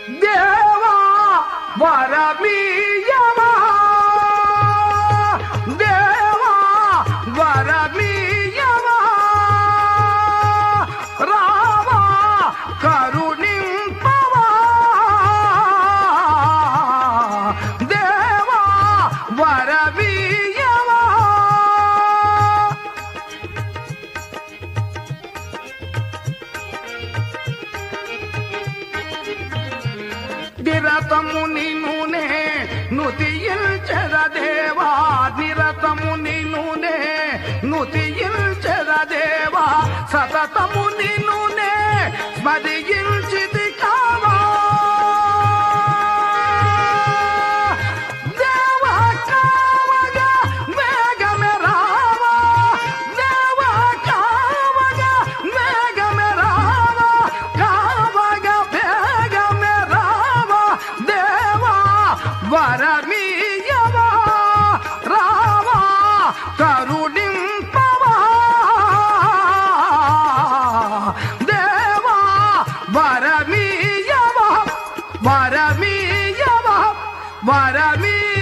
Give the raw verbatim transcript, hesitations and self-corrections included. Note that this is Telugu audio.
దేవా వరమీయవా దేవా వరమీయవా రావా కరుణింపవా దేవా వరమీయవా నిరతము నిన్నునే నుతియిల్చెద దేవా నిరతము నిన్నునే నుతియిల్చెద దేవా సతతము నిన్నునే స్మరించితి కావా దేవా కావగా వేగమే రావా దేవా కావగా వేగమే రావా కావగా వేగమే రావా దేవా వరమీయవా రావా కరుణింపవా దేవా వరమీయవా వరమీయవా వరమీ